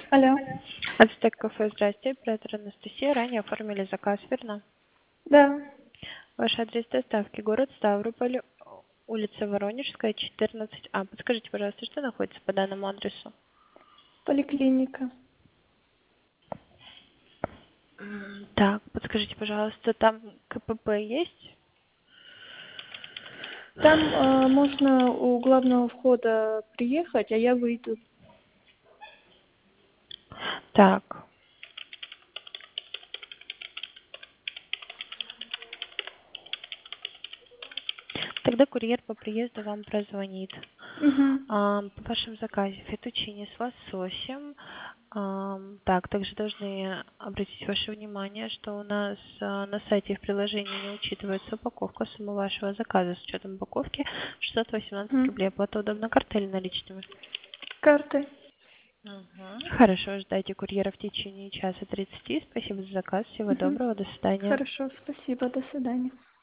Алло. Ацтек кафе, здрасте, оператор Анастасия. Ранее оформили заказ, верно? Да, Ваш адрес доставки город Ставрополь, улица Воронежская, 14А. Подскажите, пожалуйста, что находится по данному адресу? поликлиника. Так, подскажите, пожалуйста, там КПП есть? Там можно у главного входа приехать, а я выйду. Так, тогда курьер по приезду вам прозвонит. Угу. По вашему заказе фетучини с лососем. Так, также должны обратить ваше внимание, что у нас на сайте в приложении не учитывается упаковка. Сумма вашего заказа с учетом упаковки 618 рублей. Оплата удобна картой или наличными? Карты. Хорошо, ждайте курьера в течение часа 30. Спасибо за заказ. Всего Угу. доброго. До свидания. Хорошо, спасибо, до свидания.